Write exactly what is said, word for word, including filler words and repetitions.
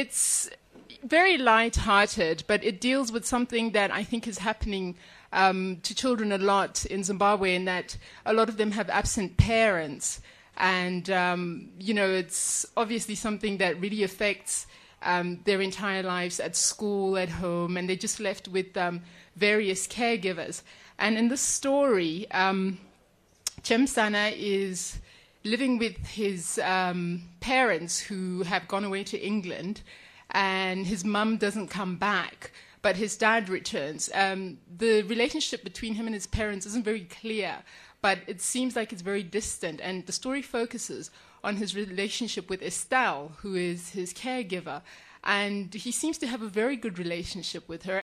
it's very light-hearted, but it deals with something that I think is happening um, to children a lot in Zimbabwe, in that a lot of them have absent parents. And, um, you know, it's obviously something that really affects um, their entire lives at school, at home, and they're just left with um, various caregivers. And in this story, um, Chemsana is living with his um, parents who have gone away to England, and his mum doesn't come back, but his dad returns. Um, the relationship between him and his parents isn't very clear, but it seems like it's very distant, and the story focuses on his relationship with Estelle, who is his caregiver, and he seems to have a very good relationship with her.